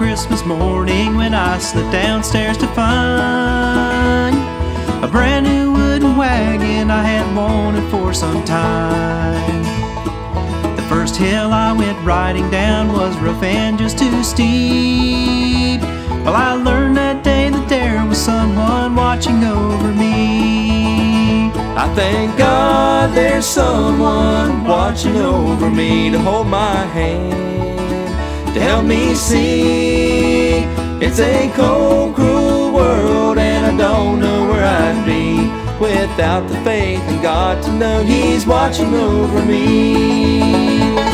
Christmas morning when I slipped downstairs to find a brand new wooden wagon I had wanted for some time. The first hill I went riding down was rough and just too steep. Well, I learned that day that there was someone watching over me. I thank God there's someone watching over me to hold my hand, to help me see. It's a cold, cruel world, and I don't know where I'd be without the faith in God to know He's watching over me.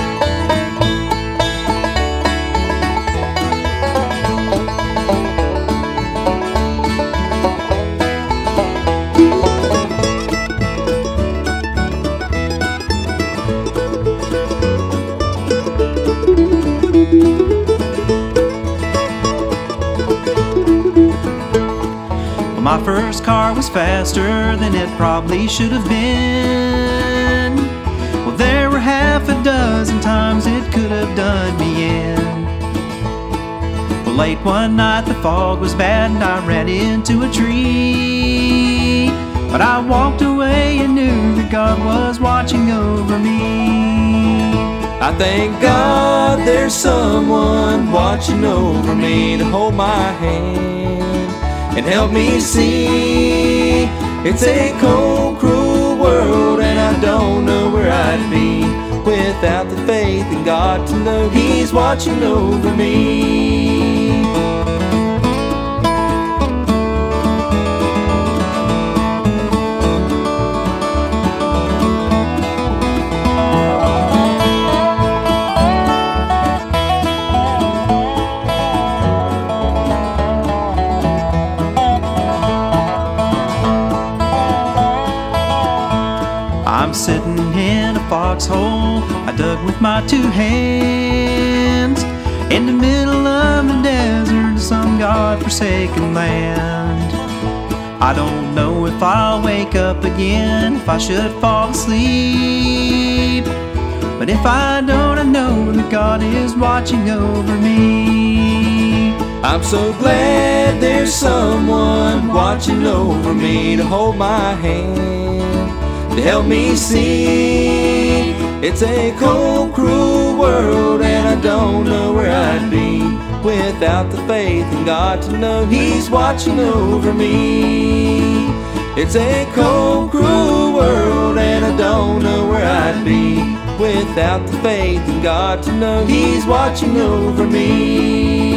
My first car was faster than it probably should have been. Well, there were half a dozen times it could have done me in. Well, late one night the fog was bad and I ran into a tree. But I walked away and knew that God was watching over me. I thank God there's someone watching over me to hold my hand and help me see. It's a cold, cruel world, and I don't know where I'd be without the faith in God to know He's watching over me. I'm sitting in a foxhole I dug with my two hands, in the middle of the desert, some God-forsaken land. I don't know if I'll wake up again, if I should fall asleep. But if I don't, I know that God is watching over me. I'm so glad there's someone watching over me to hold my hand, to help me see. It's a cold, cruel world, and I don't know where I'd be without the faith in God to know He's watching over me. It's a cold, cruel world, and I don't know where I'd be without the faith in God to know He's watching over me.